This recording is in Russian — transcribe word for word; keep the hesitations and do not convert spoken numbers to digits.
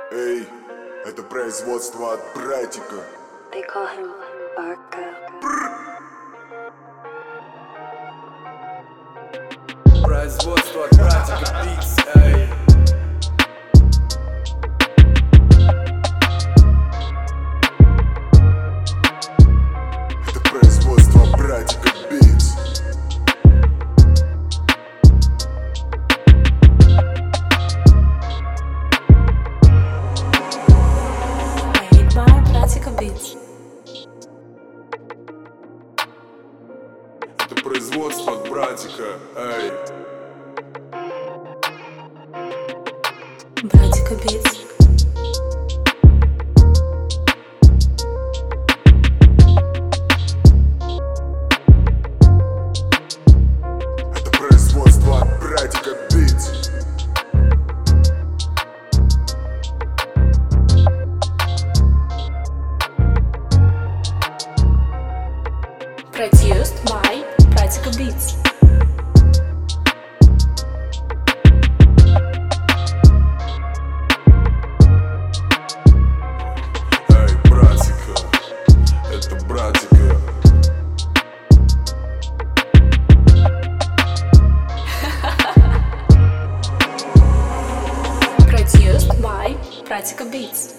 Эй, это производство от братика. They call him Barco. Производство от братика Beats, эй. Это производство от братика Beats. Made by Bratика Beats. Это производство от братика, эй. Братика Beats. Это производство от братика Beats. Produced by Bratика Beats. Эй, братика, это братика. Produced by Bratика Beats.